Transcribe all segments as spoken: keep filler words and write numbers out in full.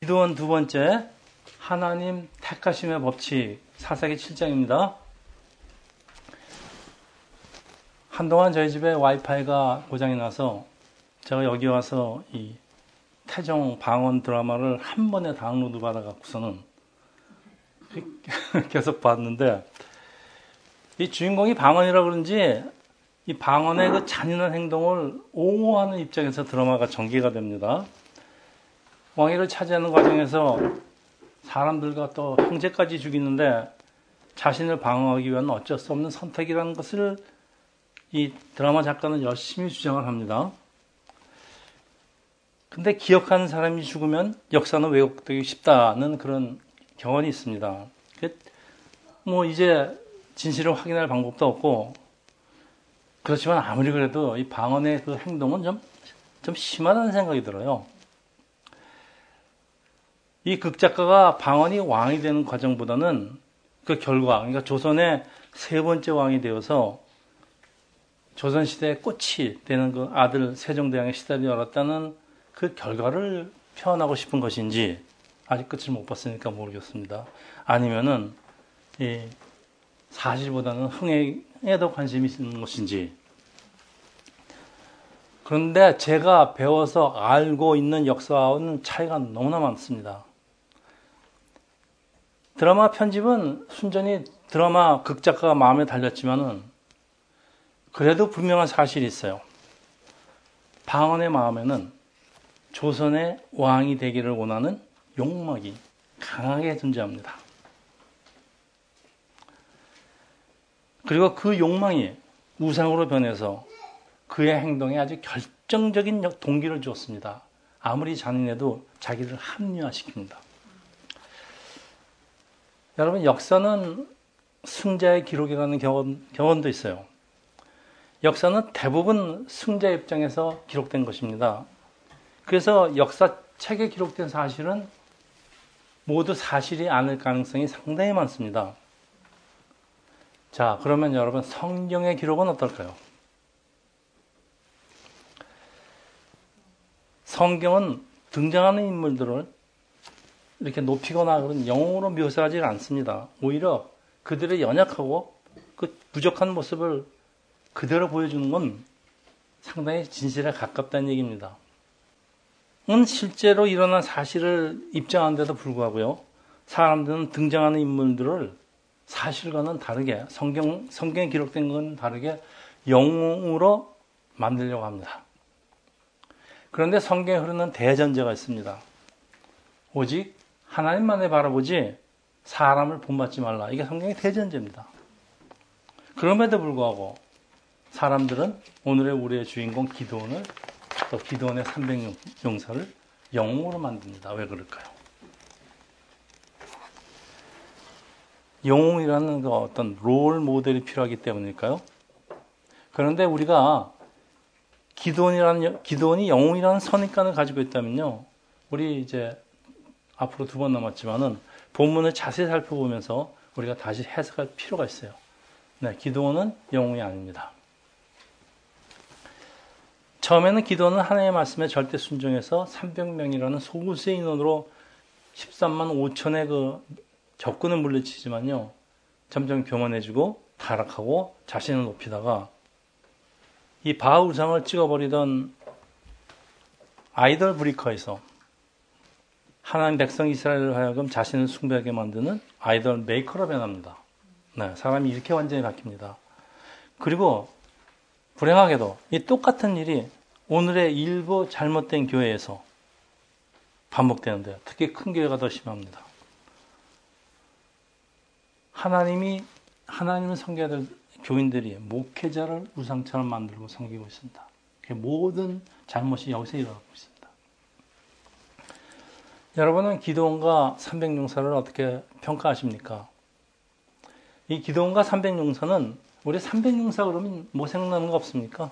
기도원 두 번째, 하나님 택하심의 법칙, 사사기 칠 장입니다. 한동안 저희 집에 와이파이가 고장이 나서 제가 여기 와서 이 태정 방언 드라마를 한 번에 다운로드 받아갖고서는 계속 봤는데, 이 주인공이 방언이라 그런지 이 방언의 그 잔인한 행동을 옹호하는 입장에서 드라마가 전개가 됩니다. 왕위를 차지하는 과정에서 사람들과 또 형제까지 죽이는데 자신을 방어하기 위한 어쩔 수 없는 선택이라는 것을 이 드라마 작가는 열심히 주장을 합니다. 근데 기억하는 사람이 죽으면 역사는 왜곡되기 쉽다는 그런 경험이 있습니다. 뭐 이제 진실을 확인할 방법도 없고, 그렇지만 아무리 그래도 이 방언의 그 행동은 좀, 좀 심하다는 생각이 들어요. 이 극작가가 방언이 왕이 되는 과정보다는 그 결과, 그러니까 조선의 세 번째 왕이 되어서 조선시대의 꽃이 되는 그 아들 세종대왕의 시대를 열었다는 그 결과를 표현하고 싶은 것인지, 아직 끝을 못 봤으니까 모르겠습니다. 아니면은 이 사실보다는 흥행에 더 관심이 있는 것인지. 그런데 제가 배워서 알고 있는 역사와는 차이가 너무나 많습니다. 드라마 편집은 순전히 드라마 극작가가 마음에 달렸지만은 그래도 분명한 사실이 있어요. 방언의 마음에는 조선의 왕이 되기를 원하는 욕망이 강하게 존재합니다. 그리고 그 욕망이 우상으로 변해서 그의 행동에 아주 결정적인 동기를 주었습니다. 아무리 잔인해도 자기를 합리화시킵니다. 여러분, 역사는 승자의 기록이라는 경험, 경험도 있어요. 역사는 대부분 승자 입장에서 기록된 것입니다. 그래서 역사책에 기록된 사실은 모두 사실이 아닐 가능성이 상당히 많습니다. 자, 그러면 여러분, 성경의 기록은 어떨까요? 성경은 등장하는 인물들을 이렇게 높이거나 그런 영웅으로 묘사하지 않습니다. 오히려 그들의 연약하고 그 부족한 모습을 그대로 보여주는 건 상당히 진실에 가깝다는 얘기입니다. 은 실제로 일어난 사실을 입증하는데도 불구하고요, 사람들은 등장하는 인물들을 사실과는 다르게, 성경, 성경에 기록된 건 다르게 영웅으로 만들려고 합니다. 그런데 성경에 흐르는 대전제가 있습니다. 오직 하나님만을 바라보지 사람을 본받지 말라. 이게 성경의 대전제입니다. 그럼에도 불구하고 사람들은 오늘의 우리의 주인공 기드온을, 또 기드온의 삼백 용사를 영웅으로 만듭니다. 왜 그럴까요? 영웅이라는 그 어떤 롤 모델이 필요하기 때문일까요? 그런데 우리가 기드온이라는, 기드온이 영웅이라는 선입관을 가지고 있다면요, 우리 이제 앞으로 두 번 남았지만은 본문을 자세히 살펴보면서 우리가 다시 해석할 필요가 있어요. 네, 기드온은 영웅이 아닙니다. 처음에는 기드온은 하나님의 말씀에 절대 순종해서 삼백 명이라는 소수의 인원으로 십삼만 오천의 그 적군을 물리치지만요, 점점 교만해지고 타락하고 자신을 높이다가 이 바알 우상을 찍어버리던 아이돌 브리커에서 하나님 백성 이스라엘을 하여금 자신을 숭배하게 만드는 아이돌 메이커로 변합니다. 네, 사람이 이렇게 완전히 바뀝니다. 그리고 불행하게도 이 똑같은 일이 오늘의 일부 잘못된 교회에서 반복되는데요. 특히 큰 교회가 더 심합니다. 하나님이, 하나님을 섬겨야 될 교인들이 목회자를 우상처럼 만들고 섬기고 있습니다. 모든 잘못이 여기서 일어나고 있습니다. 여러분은 기드온과 삼백 용사를 어떻게 평가하십니까? 이 기드온과 삼백 용사는, 우리 삼백 용사 그러면 뭐 생각나는 거 없습니까?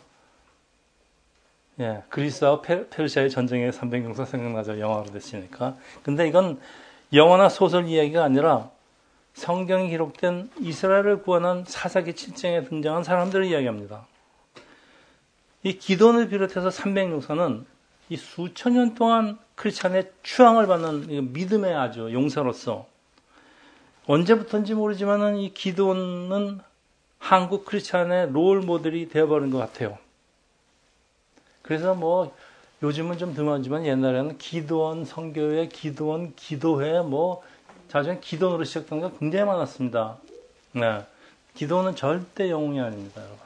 예, 그리스와 페르시아의 전쟁에 삼백 용사 생각나죠. 영화로 됐으니까. 근데 이건 영화나 소설 이야기가 아니라 성경에 기록된 이스라엘을 구원한 사사기 칠 장에 등장한 사람들을 이야기합니다. 이 기드온을 비롯해서 삼백 용사는 이 수천 년 동안 크리스찬의 추앙을 받는 믿음의 아주 용사로서 언제부터인지 모르지만은 이 기드온은 한국 크리스찬의 롤 모델이 되어버린 것 같아요. 그래서 뭐 요즘은 좀 드물지만 옛날에는 기드온 선교회, 기드온 기도회, 뭐 자주는 기도원으로 시작된 게 굉장히 많았습니다. 네. 기도는 절대 영웅이 아닙니다, 여러분.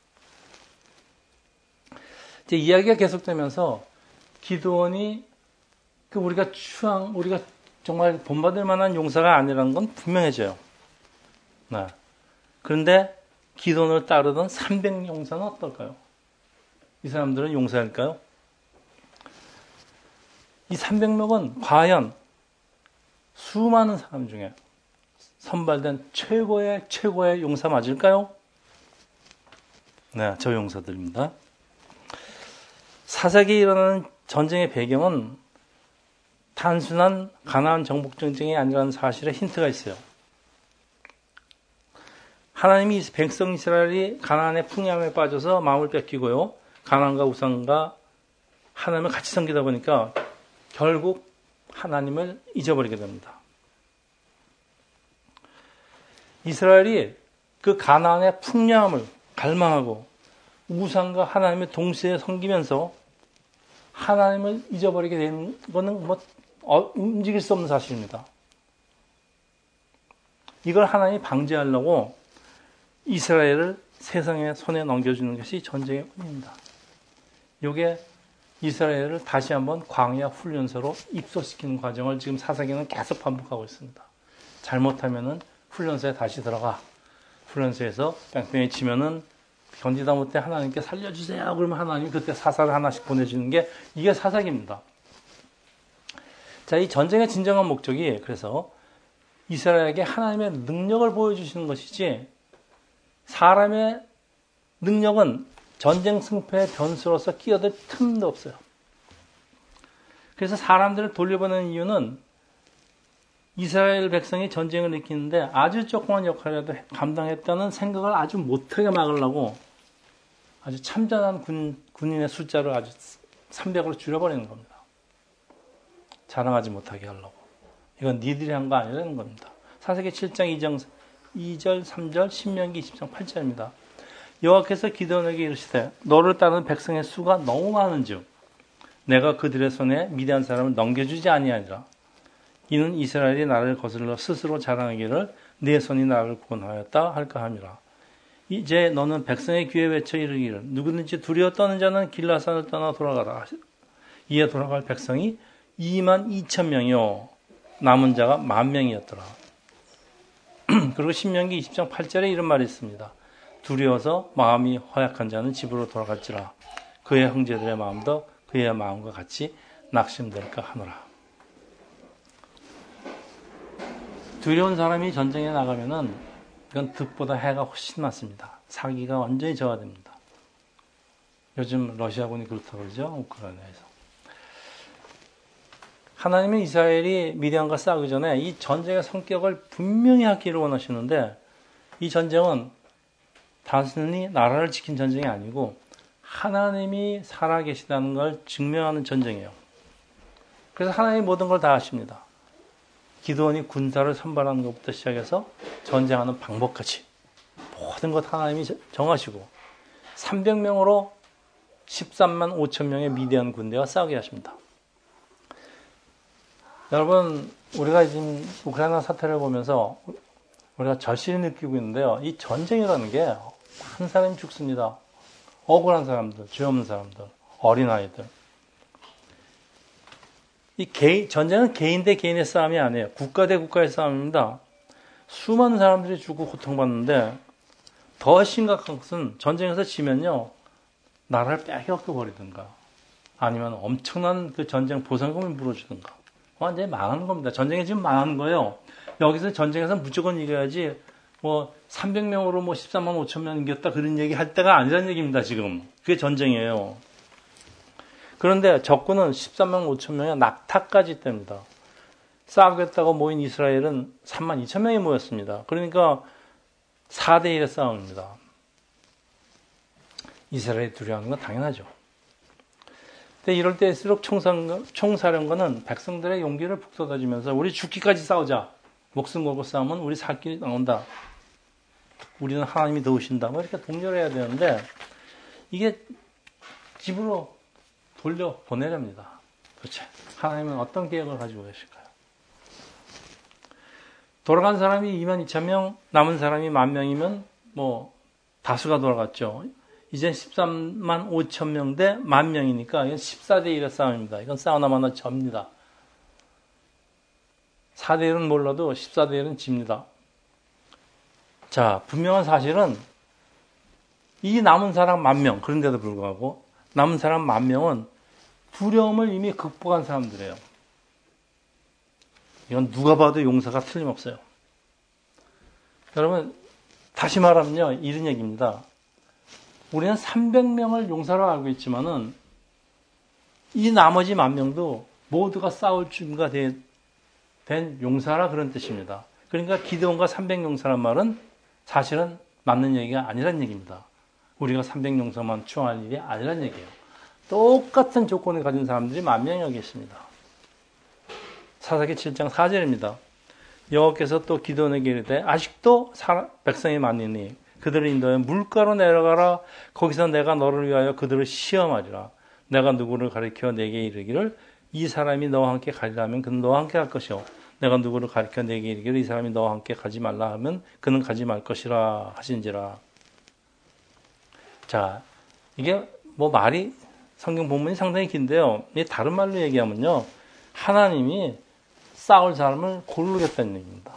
이제 이야기가 계속되면서 기도원이 그 우리가 추앙, 우리가 정말 본받을 만한 용사가 아니라는 건 분명해져요. 네. 그런데 기도원을 따르던 삼백 용사는 어떨까요? 이 사람들은 용사일까요? 이 삼백 명은 과연 수많은 사람 중에 선발된 최고의 최고의 용사 맞을까요? 네, 저 용사들입니다. 사사기에 일어나는 전쟁의 배경은 단순한 가나안 정복 전쟁이 아니라는 사실에 힌트가 있어요. 하나님이 백성 이스라엘이 가나안의 풍요함에 빠져서 마음을 뺏기고요. 가나안과 우상과 하나님을 같이 섬기다 보니까 결국 하나님을 잊어버리게 됩니다. 이스라엘이 그 가나안의 풍요함을 갈망하고 우상과 하나님을 동시에 섬기면서 하나님을 잊어버리게 되는 것은 뭐 어, 움직일 수 없는 사실입니다. 이걸 하나님이 방지하려고 이스라엘을 세상의 손에 넘겨주는 것이 전쟁의 운입니다. 이게 이스라엘을 다시 한번 광야 훈련소로 입소시키는 과정을 지금 사사기는 계속 반복하고 있습니다. 잘못하면은 훈련소에 다시 들어가. 훈련소에서 뺑뺑이 치면은 견디다 못해 하나님께 살려주세요. 그러면 하나님이 그때 사사를 하나씩 보내주는 게 이게 사사기입니다. 자, 이 전쟁의 진정한 목적이 그래서 이스라엘에게 하나님의 능력을 보여주시는 것이지 사람의 능력은 전쟁 승패의 변수로서 끼어들 틈도 없어요. 그래서 사람들을 돌려보내는 이유는 이스라엘 백성이 전쟁을 일으키는데 아주 조그만 역할이라도 감당했다는 생각을 아주 못하게 막으려고 아주 참전한 군, 군인의 숫자를 아주 삼백으로 줄여버리는 겁니다. 자랑하지 못하게 하려고. 이건 니들이 한 거 아니라는 겁니다. 사사기 칠 장 이 절 삼 절 신명기 이십 장 팔 절입니다. 여호와께서 기드온에게 이르시되 너를 따르는 백성의 수가 너무 많은즉 내가 그들의 손에 미디안 사람을 넘겨주지 아니하리라. 이는 이스라엘이 나를 거슬러 스스로 자랑하기를 내 손이 나를 구원하였다 할까 함이라. 이제 너는 백성의 귀에 외쳐 이르기를 누구든지 두려워 떠는 자는 길라산을 떠나 돌아가라. 이에 돌아갈 백성이 이만 이천 명이요 남은 자가 만 명이었더라. 그리고 신명기 이십 장 팔 절에 이런 말이 있습니다. 두려워서 마음이 허약한 자는 집으로 돌아갈지라. 그의 형제들의 마음도 그의 마음과 같이 낙심될까 하노라. 두려운 사람이 전쟁에 나가면은 이건 득보다 해가 훨씬 많습니다. 사기가 완전히 저하됩니다. 요즘 러시아군이 그렇다고 그러죠. 우크라이나에서. 하나님은 이스라엘이 미디안과 싸우기 전에 이 전쟁의 성격을 분명히 하기를 원하시는데 이 전쟁은 단순히 나라를 지킨 전쟁이 아니고 하나님이 살아계시다는 걸 증명하는 전쟁이에요. 그래서 하나님이 모든 걸 다 하십니다. 기드온이 군사를 선발하는 것부터 시작해서 전쟁하는 방법까지 모든 것 하나님이 정하시고 삼백 명으로 십삼만 오천 명의 미디안 군대와 싸우게 하십니다. 여러분, 우리가 지금 우크라이나 사태를 보면서 우리가 절실히 느끼고 있는데요. 이 전쟁이라는 게 한 사람이 죽습니다. 억울한 사람들, 죄 없는 사람들, 어린아이들. 이 개인, 전쟁은 개인 대 개인의 싸움이 아니에요. 국가 대 국가의 싸움입니다. 수많은 사람들이 죽고 고통받는데 더 심각한 것은 전쟁에서 지면요. 나라를 빼앗겨 버리든가 아니면 엄청난 그 전쟁 보상금을 물어주든가 완전히 망하는 겁니다. 전쟁에 지금 망하는 거예요. 여기서 전쟁에서 무조건 이겨야지 뭐 삼백 명으로 뭐 십삼만 오천 명 이겼다 그런 얘기 할 때가 아니라는 얘기입니다. 지금 그게 전쟁이에요. 그런데 적군은 십삼만 오천 명의 낙타까지 뗍니다. 싸우겠다고 모인 이스라엘은 삼만 이천 명이 모였습니다. 그러니까 사 대 일의 싸움입니다. 이스라엘이 두려워하는 건 당연하죠. 근데 이럴 때일수록 총사령관, 총사령관은 백성들의 용기를 북돋아주면서 우리 죽기까지 싸우자. 목숨 걸고 싸우면 우리 살 길이 나온다. 우리는 하나님이 도우신다. 뭐 이렇게 독려해야 되는데 이게 집으로 돌려 보내렵니다. 도대체 하나님은 어떤 계획을 가지고 계실까요? 돌아간 사람이 이만 이천 명, 남은 사람이 만 명이면 뭐 다수가 돌아갔죠. 이젠 십삼만 오천 명 대 만 명이니까 이건 십사 대 일의 싸움입니다. 이건 싸우나 마나 접니다. 사 대 일은 몰라도 십사 대 일은 집니다. 자, 분명한 사실은 이 남은 사람 만 명, 그런데도 불구하고 남은 사람 만 명은 두려움을 이미 극복한 사람들이에요. 이건 누가 봐도 용서가 틀림없어요. 여러분, 다시 말하면요, 이런 얘기입니다. 우리는 삼백 명을 용사로 알고 있지만은 이 나머지 만 명도 모두가 싸울 준비가 된 용사라 그런 뜻입니다. 그러니까 기드온과 삼백 용사란 말은 사실은 맞는 얘기가 아니란 얘기입니다. 우리가 삼백 용사만 추앙할 일이 아니란 얘기예요. 똑같은 조건을 가진 사람들이 만 명이 계십니다. 사사기 칠 장 사 절입니다. 여호와께서 또 기드온에게 이르되 아직도 백성이 많으니 그들을 인도하여 물가로 내려가라. 거기서 내가 너를 위하여 그들을 시험하리라. 내가 누구를 가리켜 내게 이르기를 이 사람이 너와 함께 가리라 하면 그는 너와 함께 갈 것이요. 내가 누구를 가리켜 내게 이르기를 이 사람이 너와 함께 가지 말라 하면 그는 가지 말 것이라 하신지라. 자, 이게 뭐 말이 성경 본문이 상당히 긴데요. 다른 말로 얘기하면요. 하나님이 싸울 사람을 고르겠다는 얘기입니다.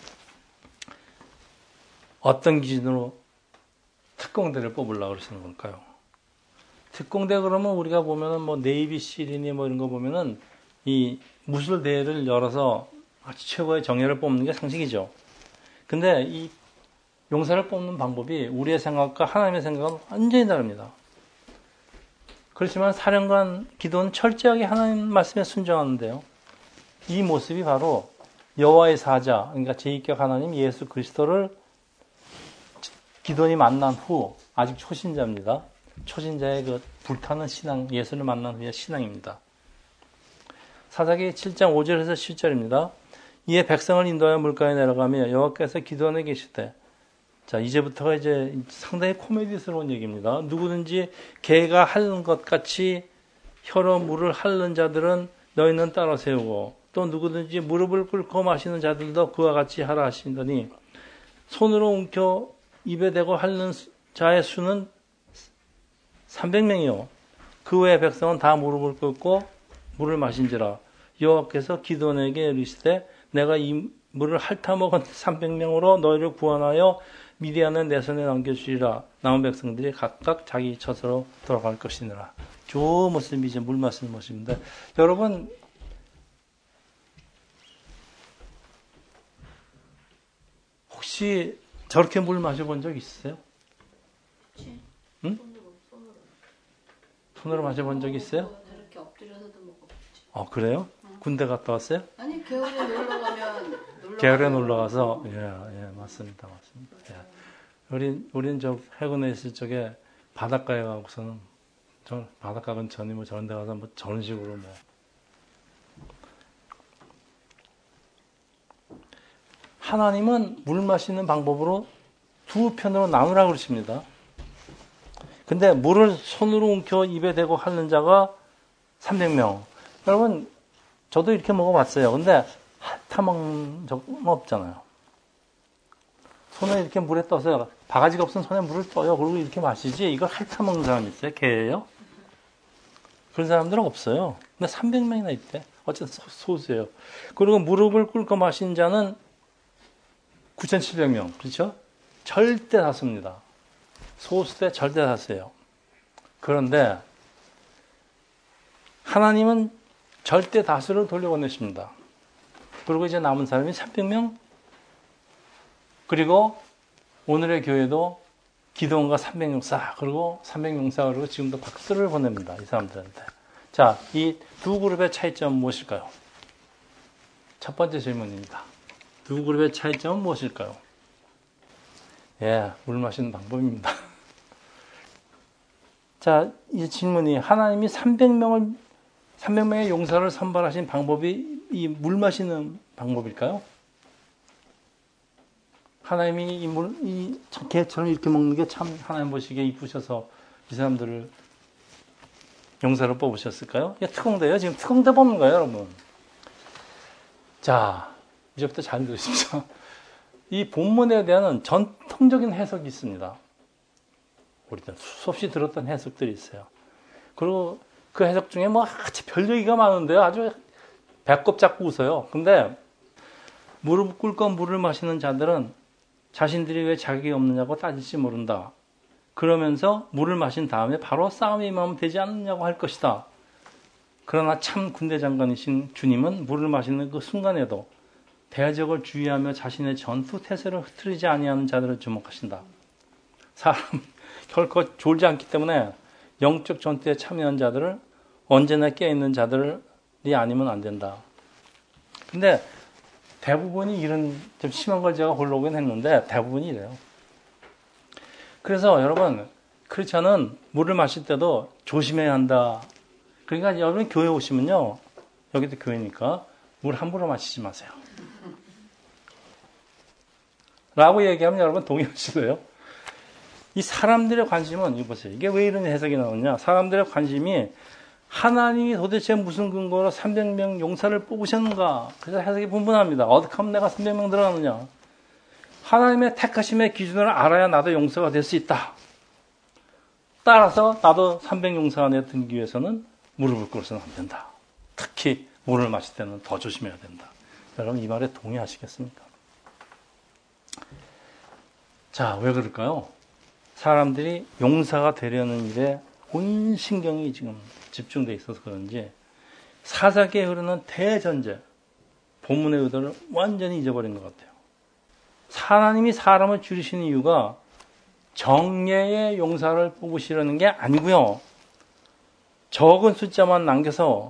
어떤 기준으로 특공대를 뽑으려고 그러시는 걸까요? 특공대 그러면 우리가 보면은 뭐 네이비 실이니 뭐 이런 거 보면은 이 무술 대회를 열어서 아주 최고의 정예를 뽑는 게 상식이죠. 근데 이 용사를 뽑는 방법이 우리의 생각과 하나님의 생각은 완전히 다릅니다. 그렇지만 사령관 기도는 철저하게 하나님 말씀에 순종하는데요. 이 모습이 바로 여호와의 사자, 그러니까 제이격 하나님 예수 그리스도를 기도니 만난 후 아직 초신자입니다. 초신자의 그 불타는 신앙, 예수를 만난 후의 신앙입니다. 사사기 칠 장 오 절에서 칠 절입니다. 이에 백성을 인도하여 물가에 내려가며 여호와께서 기도원에 계시되, 자 이제부터가 이제 상당히 코미디스러운 얘기입니다. 누구든지 개가 핥는 것 같이 혀로 물을 핥는 자들은 너희는 따라 세우고 또 누구든지 무릎을 꿇고 마시는 자들도 그와 같이 하라 하시더니 손으로 움켜 입에 대고 핥는 자의 수는 삼백 명이요. 그 외의 백성은 다 무릎을 꿇고 물을 마신지라. 여호와께서 기드온에게 이르시되 내가 이 물을 핥아먹은 삼백 명으로 너희를 구원하여 미디안을 내 손에 넘겨주리라. 남은 백성들이 각각 자기 처소로 돌아갈 것이니라. 좋은 모습이 이제 물 마시는 모습인데, 여러분 혹시 저렇게 물 마셔본 적 있으세요? 응? 손으로 마셔본 적 있어요? 저렇게 엎드려서도 먹었지. 어, 그래요? 응. 군대 갔다 왔어요? 아니, 겨울에 놀러 가면 놀러 겨울에 놀러 가서 예, 예, 맞습니다. 맞습니다. 예. 우린 우린 저 해군에 있을 적에 바닷가에 가고서는 저 바닷가 근처니 뭐 저런 데 가서 뭐 저런 식으로 뭐 하나님은 물 마시는 방법으로 두 편으로 나누라고 그러십니다. 근데 물을 손으로 움켜 입에 대고 핥는 자가 삼백 명. 여러분, 저도 이렇게 먹어봤어요. 근데 핥아먹는 적은 없잖아요. 손에 이렇게 물에 떠서, 바가지가 없으면 손에 물을 떠요. 그리고 이렇게 마시지. 이걸 핥아먹는 사람이 있어요? 개예요? 그런 사람들은 없어요. 근데 삼백 명이나 있대. 어쨌든 소수예요. 그리고 무릎을 꿇고 마신 자는 구천칠백 명. 그렇죠? 절대 다수입니다. 소수 대 절대 다수예요. 그런데 하나님은 절대 다수를 돌려보내십니다. 그리고 이제 남은 사람이 삼백 명. 그리고 오늘의 교회도 기도원과 삼백 용사, 그리고 삼백 용사, 그리고 지금도 박수를 보냅니다. 이 사람들한테. 자, 이 두 그룹의 차이점은 무엇일까요? 첫 번째 질문입니다. 두 그룹의 차이점은 무엇일까요? 예, 물 마시는 방법입니다. 자, 이 질문이 하나님이 삼백 명을 삼백 명의 용사를 선발하신 방법이 이 물 마시는 방법일까요? 하나님이 이 물, 이 개처럼 이렇게 먹는 게 참 하나님 보시기에 이쁘셔서 이 사람들을 용사로 뽑으셨을까요? 이게 특공대예요. 지금 특공대 뽑는 거예요, 여러분. 자, 이제부터 잘 들으십시오. 이 본문에 대한 전통적인 해석이 있습니다. 우리도 수없이 들었던 해석들이 있어요. 그리고 그 해석 중에 뭐 아주 별 얘기가 많은데요. 아주 배꼽 잡고 웃어요. 근데 무릎 꿇고 물을 마시는 자들은 자신들이 왜 자격이 없느냐고 따질지 모른다. 그러면서 물을 마신 다음에 바로 싸움에 임하면 되지 않느냐고 할 것이다. 그러나 참 군대 장관이신 주님은 물을 마시는 그 순간에도 대적을 주의하며 자신의 전투 태세를 흐트리지 아니하는 자들을 주목하신다. 사람 결코 졸지 않기 때문에 영적 전투에 참여한 자들을 언제나 깨어있는 자들이 아니면 안 된다. 근데 대부분이 이런 좀 심한 걸 제가 골라오긴 했는데 대부분이 이래요. 그래서 여러분 크리스찬은 물을 마실 때도 조심해야 한다. 그러니까 여러분 교회 오시면요. 여기도 교회니까 물 함부로 마시지 마세요. 라고 얘기하면 여러분 동의하실래요? 이 사람들의 관심은 이거 보세요. 이게 왜 이런 해석이 나오냐. 사람들의 관심이 하나님이 도대체 무슨 근거로 삼백 명 용사를 뽑으셨는가. 그래서 해석이 분분합니다. 어떻게 하면 내가 삼백 명 들어가느냐. 하나님의 택하심의 기준을 알아야 나도 용사가 될 수 있다. 따라서 나도 삼백 용사 안에 들기 위해서는 무릎을 꿇어서는 안 된다. 특히 물을 마실 때는 더 조심해야 된다. 여러분 이 말에 동의하시겠습니까? 자, 왜 그럴까요? 사람들이 용사가 되려는 일에 온 신경이 지금 집중되어 있어서 그런지 사사기에 흐르는 대전제, 본문의 의도를 완전히 잊어버린 것 같아요. 하나님이 사람을 줄이시는 이유가 정예의 용사를 뽑으시려는 게 아니고요. 적은 숫자만 남겨서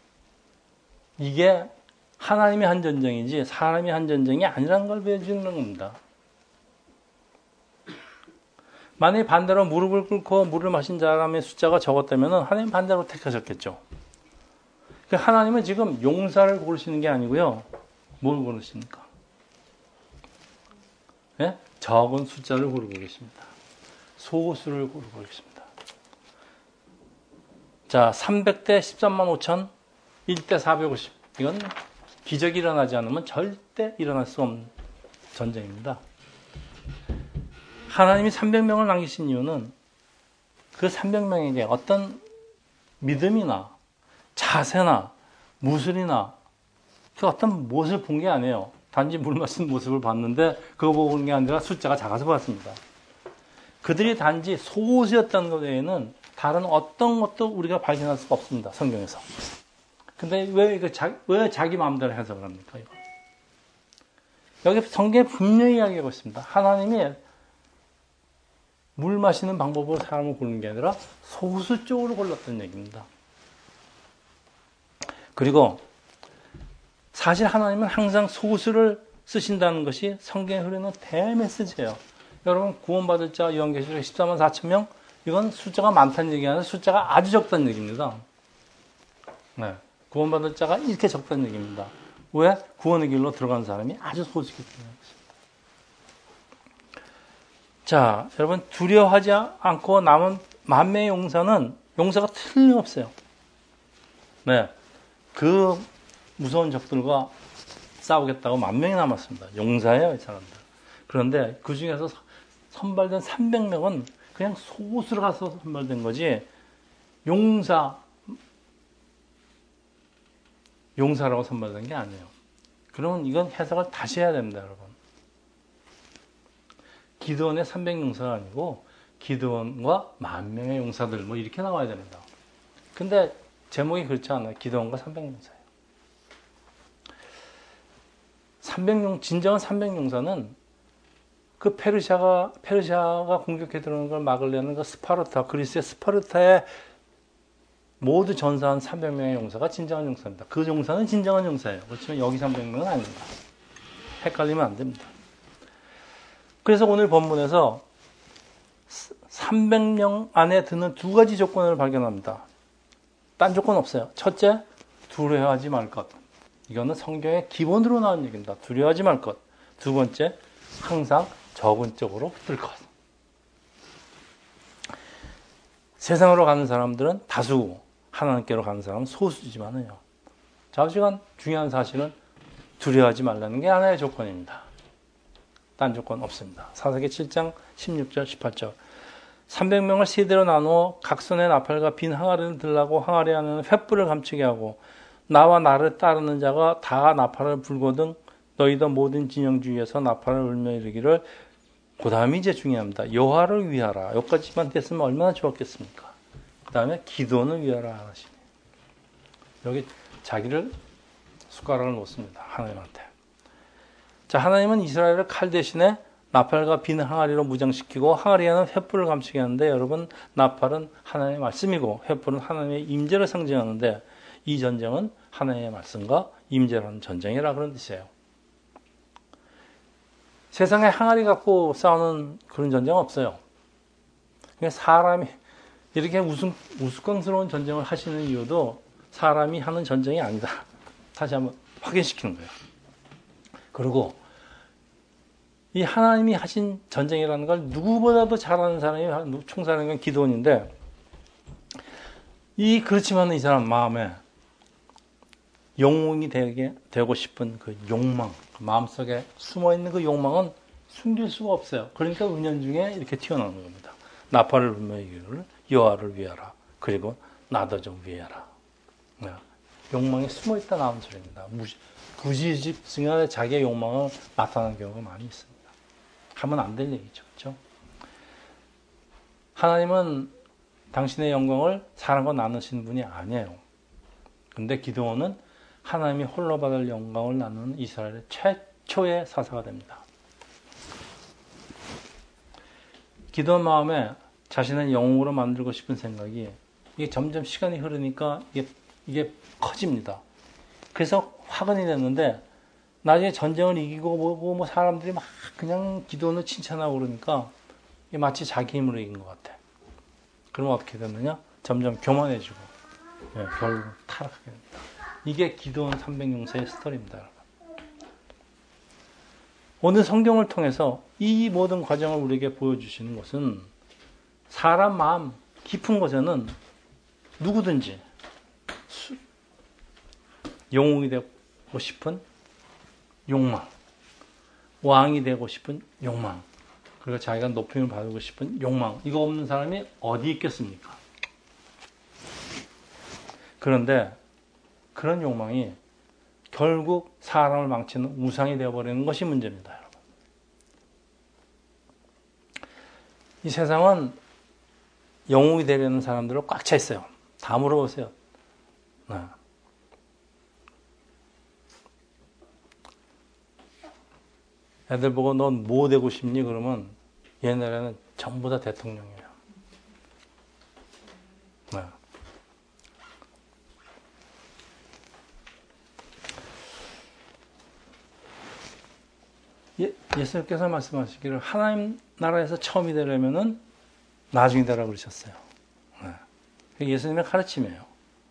이게 하나님이 한 전쟁이지 사람이 한 전쟁이 아니라는 걸 보여주는 겁니다. 만약에 반대로 무릎을 꿇고 물을 마신 사람의 숫자가 적었다면 하나님 반대로 택하셨겠죠. 하나님은 지금 용사를 고르시는 게 아니고요. 뭘 고르십니까? 네? 적은 숫자를 고르고 계십니다. 소수를 고르고 계십니다. 자, 삼백 대 십삼만 오천, 일 대 사백오십. 이건 기적이 일어나지 않으면 절대 일어날 수 없는 전쟁입니다. 하나님이 삼백 명을 남기신 이유는 그 삼백 명에게 어떤 믿음이나 자세나 무술이나 그 어떤 무엇을 본 게 아니에요. 단지 물 마시는 모습을 봤는데 그거 보고 본 게 아니라 숫자가 작아서 봤습니다. 그들이 단지 소수였다는 것 외에는 다른 어떤 것도 우리가 발견할 수가 없습니다. 성경에서. 근데 왜, 그 자, 왜 자기 마음대로 해석을 합니까? 이거? 여기 성경에 분명히 이야기하고 있습니다. 하나님이 물 마시는 방법으로 사람을 고르는 게 아니라 소수 쪽으로 골랐다는 얘기입니다. 그리고 사실 하나님은 항상 소수를 쓰신다는 것이 성경에 흐르는 대메시지예요. 여러분 구원받을 자 요한계시록 십사만 사천 명 이건 숫자가 많다는 얘기가 아니라 숫자가 아주 적다는 얘기입니다. 네, 구원받을 자가 이렇게 적다는 얘기입니다. 왜? 구원의 길로 들어간 사람이 아주 소수이기 때문에. 자, 여러분 두려워하지 않고 남은 만명의 용사는 용사가 틀림없어요. 네, 그 무서운 적들과 싸우겠다고 만 명이 남았습니다. 용사예요, 이 사람들. 그런데 그 중에서 선발된 삼백 명은 그냥 소수로 가서 선발된 거지 용사, 용사라고 선발된 게 아니에요. 그러면 이건 해석을 다시 해야 됩니다, 여러분. 기드온의 삼백 용사가 아니고 기드온과 만 명의 용사들 뭐 이렇게 나와야 됩니다. 근데 제목이 그렇지 않아요. 기드온과 삼백 용사예요. 삼백 용, 진정한 삼백 용사는 그 페르시아가 페르시아가 공격해 들어오는 걸 막으려는 그 스파르타, 그리스의 스파르타의 모두 전사한 삼백 명의 용사가 진정한 용사입니다. 그 용사는 진정한 용사예요. 그렇지만 여기 삼백 명은 아닙니다. 헷갈리면 안 됩니다. 그래서 오늘 본문에서 삼백 명 안에 드는 두 가지 조건을 발견합니다. 딴 조건 없어요. 첫째, 두려워하지 말 것. 이거는 성경의 기본으로 나온 얘기입니다. 두려워하지 말 것. 두 번째, 항상 적은 쪽으로 뜰 것. 세상으로 가는 사람들은 다수고 하나님께로 가는 사람은 소수지만은요. 좌우지간 중요한 사실은 두려워하지 말라는 게 하나의 조건입니다. 딴 조건 없습니다. 사사기 칠 장 십육 절 십팔 절. 삼백 명을 세대로 나누어 각 손에 나팔과 빈 항아리를 들라고 항아리 안에는 횃불을 감추게 하고 나와 나를 따르는 자가 다 나팔을 불거든 너희도 모든 진영 주위에서 나팔을 울며 이르기를. 그 다음이 이제 중요합니다. 여호와를 위하라. 여기까지만 됐으면 얼마나 좋았겠습니까? 그 다음에 기도는 위하라 하시네. 여기 자기를 숟가락을 놓습니다. 하나님한테. 자, 하나님은 이스라엘을 칼 대신에 나팔과 빈 항아리로 무장시키고 항아리에는 횃불을 감추게 하는데, 여러분, 나팔은 하나님의 말씀이고 횃불은 하나님의 임재를 상징하는데, 이 전쟁은 하나님의 말씀과 임재라는 전쟁이라 그런 뜻이에요. 세상에 항아리 갖고 싸우는 그런 전쟁은 없어요. 그냥 사람이 이렇게 우스, 우스꽝스러운 전쟁을 하시는 이유도 사람이 하는 전쟁이 아니다. 다시 한번 확인시키는 거예요. 그리고 이 하나님이 하신 전쟁이라는 걸 누구보다도 잘하는 사람이 총사령관 기드온인데, 이 그렇지만 이 사람 마음에 영웅이 되게 되고 싶은 그 욕망, 그 마음속에 숨어있는 그 욕망은 숨길 수가 없어요. 그러니까 은연중에 이렇게 튀어나오는 겁니다. 나팔을 불며 이기를 여호와를 위하라. 그리고 나도 좀 위하라. 네. 욕망이 숨어있다 나오는 소리입니다. 부지집승에 자기의 욕망을 나타나는 경우가 많이 있습니다. 하면 안 될 얘기죠. 그렇죠? 하나님은 당신의 영광을 사람과 나누시는 분이 아니에요. 근데 기드온은 하나님이 홀로 받을 영광을 나누는 이스라엘의 최초의 사사가 됩니다. 기드온 마음에 자신을 영웅으로 만들고 싶은 생각이, 이게 점점 시간이 흐르니까 이게, 이게 커집니다. 그래서 화근이 됐는데, 나중에 전쟁을 이기고 뭐고 뭐 사람들이 막 그냥 기드온을 칭찬하고 그러니까 이게 마치 자기 힘으로 이긴 것 같아. 그러면 어떻게 되느냐? 점점 교만해지고, 네, 결국 타락하게 됩니다. 이게 기드온 삼백 용사의 스토리입니다, 여러분. 오늘 성경을 통해서 이 모든 과정을 우리에게 보여주시는 것은, 사람 마음 깊은 곳에는 누구든지 영웅이 되고 싶은 욕망, 왕이 되고 싶은 욕망, 그리고 자기가 높임을 받고 싶은 욕망, 이거 없는 사람이 어디 있겠습니까? 그런데 그런 욕망이 결국 사람을 망치는 우상이 되어버리는 것이 문제입니다, 여러분. 이 세상은 영웅이 되려는 사람들로 꽉 차 있어요. 다 물어보세요. 네. 애들 보고 넌 뭐 되고 싶니? 그러면 옛날에는 전부 다 대통령이에요. 네. 예, 예수님께서 말씀하시기를 하나님 나라에서 처음이 되려면은 나중이 되라고 그러셨어요. 네. 예수님의 가르침이에요.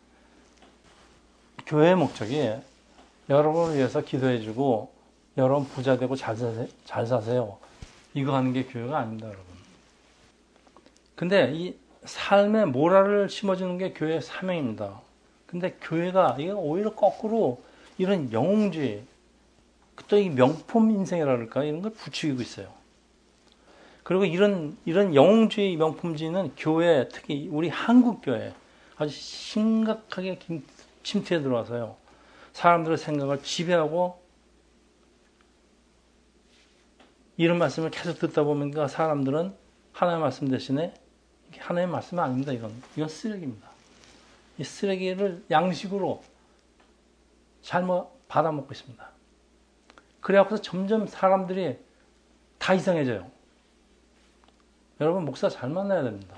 교회의 목적이 여러분을 위해서 기도해주고 여러분 부자 되고 잘 사세요, 잘 사세요. 이거 하는 게 교회가 아닙니다, 여러분. 근데 이 삶의 모랄을 심어주는 게 교회의 사명입니다. 근데 교회가 이게 오히려 거꾸로 이런 영웅주의, 또 이 명품 인생이라 그럴까, 이런 걸 부추기고 있어요. 그리고 이런 이런 영웅주의, 명품주의는 교회, 특히 우리 한국 교회 아주 심각하게 침투해 들어와서요, 사람들의 생각을 지배하고, 이런 말씀을 계속 듣다 보면 사람들은 하나님의 말씀 대신에, 하나님의 말씀은 아닙니다. 이건 이건 쓰레기입니다. 이 쓰레기를 양식으로 잘못 받아먹고 있습니다. 그래갖고서 점점 사람들이 다 이상해져요. 여러분, 목사 잘 만나야 됩니다.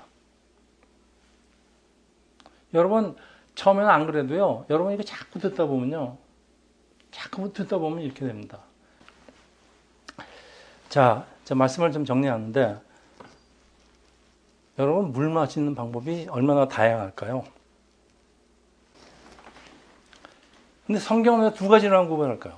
여러분, 처음에는 안 그래도요, 여러분 이거 자꾸 듣다 보면요, 자꾸 듣다 보면 이렇게 됩니다. 자, 제 말씀을 좀 정리하는데, 여러분, 물 마시는 방법이 얼마나 다양할까요? 근데 성경은 왜 두 가지라는 구분할까요?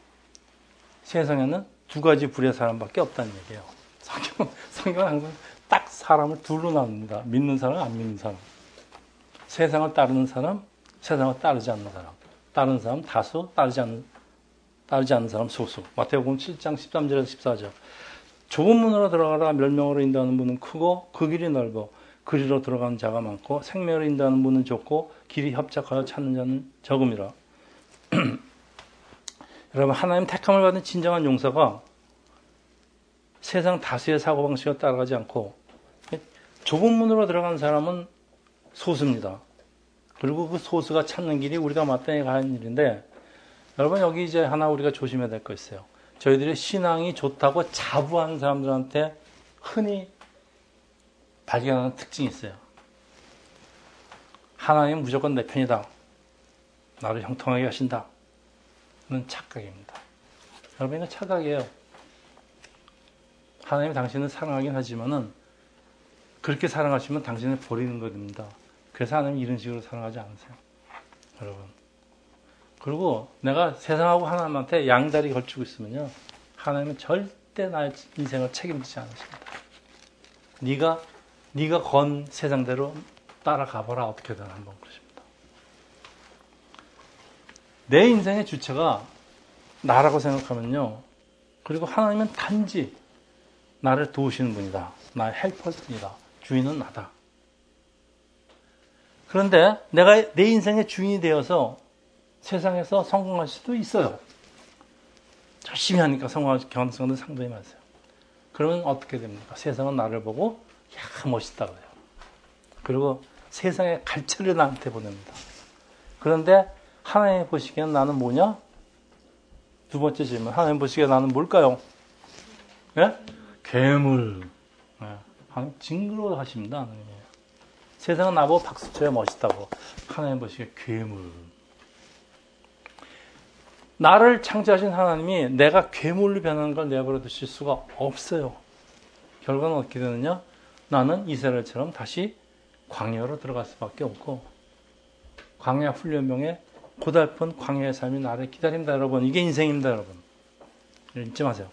세상에는 두 가지 부류의 사람밖에 없다는 얘기예요. 성경, 성경은 항상 딱 사람을 둘로 나눕니다. 믿는 사람, 안 믿는 사람. 세상을 따르는 사람, 세상을 따르지 않는 사람. 따르는 사람 다수, 따르지 않는, 따르지 않는 사람 소수. 마태복음 칠 장 십삼 절에서 십사 절. 좁은 문으로 들어가라. 멸망으로 인도하는 문은 크고 그 길이 넓어 그리로 들어가는 자가 많고 생명으로 인도하는 문은 좁고 길이 협착하여 찾는 자는 적음이라. 여러분, 하나님 택함을 받은 진정한 용사가 세상 다수의 사고방식을 따라가지 않고 좁은 문으로 들어가는 사람은 소수입니다. 그리고 그 소수가 찾는 길이 우리가 마땅히 가는 일인데, 여러분, 여기 이제 하나 우리가 조심해야 될 거 있어요. 저희들이 신앙이 좋다고 자부하는 사람들한테 흔히 발견하는 특징이 있어요. 하나님은 무조건 내 편이다. 나를 형통하게 하신다. 는 착각입니다. 여러분, 이건 착각이에요. 하나님이 당신을 사랑하긴 하지만은 그렇게 사랑하시면 당신을 버리는 것입니다. 그래서 하나님이 이런 식으로 사랑하지 않으세요. 여러분. 그리고 내가 세상하고 하나님한테 양다리 걸치고 있으면요, 하나님은 절대 나의 인생을 책임지지 않으십니다. 네가 네가 건 세상대로 따라가봐라. 어떻게든 한번 그러십니다. 내 인생의 주체가 나라고 생각하면요, 그리고 하나님은 단지 나를 도우시는 분이다. 나의 헬퍼뿐이다. 주인은 나다. 그런데 내가 내 인생의 주인이 되어서 세상에서 성공할 수도 있어요. 열심히 하니까 성공할 가능성도 상당히 많아요. 그러면 어떻게 됩니까? 세상은 나를 보고 야, 멋있다 그래요. 그리고 세상의 갈채를 나한테 보냅니다. 그런데 하나님 보시기에는 나는 뭐냐? 두 번째 질문. 하나님 보시기에 나는 뭘까요? 예? 괴물. 예. 하나님 징그러워 하십니다. 하나님. 세상은 나보고 박수 쳐야 멋있다고. 하나님 보시기에 괴물. 나를 창조하신 하나님이 내가 괴물로 변하는 걸 내버려 두실 수가 없어요. 결과는 어떻게 되느냐? 나는 이스라엘처럼 다시 광야로 들어갈 수밖에 없고, 광야 훈련병에 고달픈 광야의 삶이 나를 기다립니다, 여러분. 이게 인생입니다, 여러분. 잊지 마세요.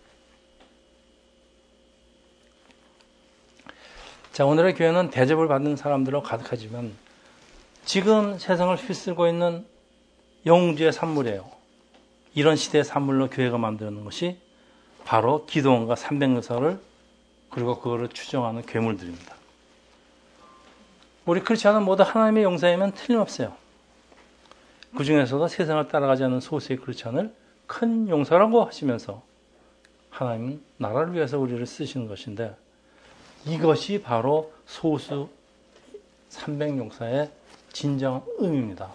자, 오늘의 교회는 대접을 받는 사람들로 가득하지만 지금 세상을 휩쓸고 있는 영웅주의 산물이에요. 이런 시대의 산물로 교회가 만드는 것이 바로 기도원과 삼백여사를 그리고 그거를 추정하는 괴물들입니다. 우리 크리스천은 모두 하나님의 용사이면 틀림없어요. 그 중에서도 세상을 따라가지 않는 소수의 크리스천을 큰 용사라고 하시면서 하나님은 나라를 위해서 우리를 쓰시는 것인데, 이것이 바로 소수 삼백용사의 진정한 의미입니다.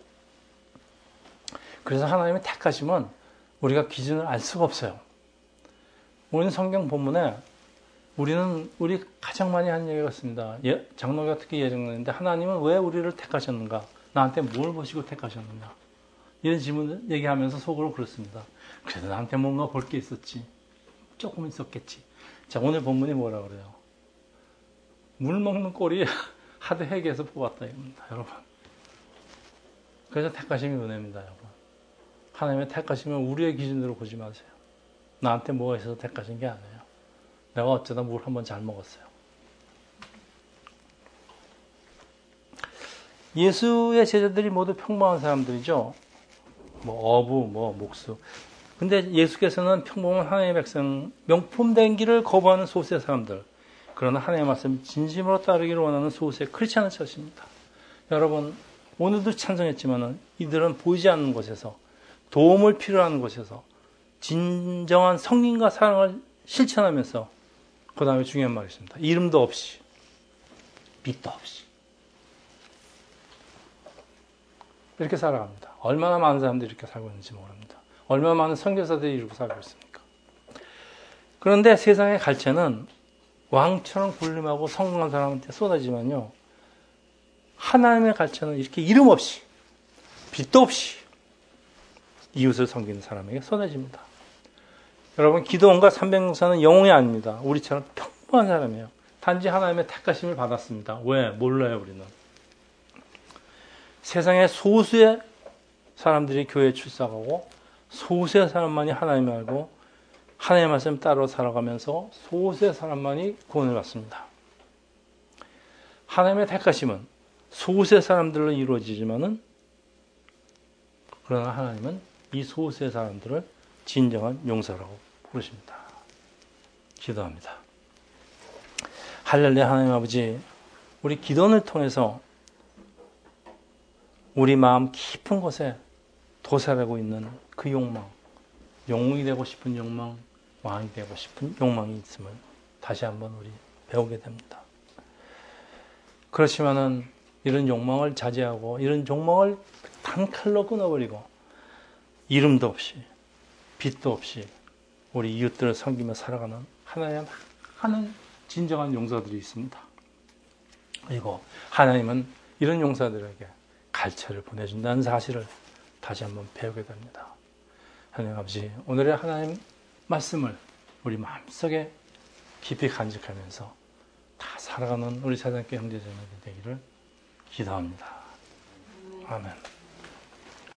그래서 하나님이 택하시면 우리가 기준을 알 수가 없어요. 우리는 성경 본문에 우리는 우리 가장 많이 하는 얘기가 있습니다. 예, 장로가 특히 예정했는데, 하나님은 왜 우리를 택하셨는가? 나한테 뭘 보시고 택하셨느냐? 이런 질문을 얘기하면서 속으로 그렇습니다. 그래도 나한테 뭔가 볼 게 있었지. 조금 있었겠지. 자, 오늘 본문이 뭐라 그래요? 물 먹는 꼬리 하드 핵에서 뽑았다 이겁니다, 여러분. 그래서 택하심이 은혜입니다, 여러분. 하나님의 택하시면 우리의 기준으로 보지 마세요. 나한테 뭐가 있어서 택하신 게 아니에요. 내가 어쩌다 물 한번 잘 먹었어요. 예수의 제자들이 모두 평범한 사람들이죠. 뭐 어부, 뭐 목수. 근데 예수께서는 평범한 하나님의 백성, 명품된 길을 거부하는 소수의 사람들, 그러나 하나님의 말씀 진심으로 따르기를 원하는 소수의 크리스찬을 찾습니다. 여러분, 오늘도 찬송했지만 이들은 보이지 않는 곳에서, 도움을 필요로 하는 곳에서 진정한 성령과 사랑을 실천하면서, 그 다음에 중요한 말이 있습니다. 이름도 없이, 빛도 없이 이렇게 살아갑니다. 얼마나 많은 사람들이 이렇게 살고 있는지 모릅니다. 얼마나 많은 선교사들이 이렇게 살고 있습니까? 그런데 세상의 갈채는 왕처럼 군림하고 성공한 사람한테 쏟아지만요, 하나님의 갈채는 이렇게 이름 없이, 빛도 없이 이웃을 섬기는 사람에게 쏟아집니다. 여러분, 기도원과 삼백용사는 영웅이 아닙니다. 우리처럼 평범한 사람이에요. 단지 하나님의 택하심을 받았습니다. 왜? 몰라요, 우리는. 세상에 소수의 사람들이 교회에 출석하고 소수의 사람만이 하나님을 알고 하나님의 말씀 따로 살아가면서 소수의 사람만이 구원을 받습니다. 하나님의 택하심은 소수의 사람들로 이루어지지만은 그러나 하나님은 이 소수의 사람들을 진정한 용사라고 부르십니다. 기도합니다. 할렐루야. 하나님 아버지, 우리 기도를 통해서 우리 마음 깊은 곳에 도살하고 있는 그 욕망, 영웅이 되고 싶은 욕망, 왕이 되고 싶은 욕망이 있음을 다시 한번 우리 배우게 됩니다. 그렇지만은 이런 욕망을 자제하고 이런 욕망을 단칼로 끊어버리고 이름도 없이 빛도 없이 우리 이웃들을 섬기며 살아가는 하나님의 많은 진정한 용사들이 있습니다. 그리고 하나님은 이런 용사들에게 갈채를 보내준다는 사실을 다시 한번 배우게 됩니다. 하나님 아버지, 오늘의 하나님 말씀을 우리 마음속에 깊이 간직하면서 다 살아가는 우리 세상교 형제자매들 되기를 기도합니다. 아멘.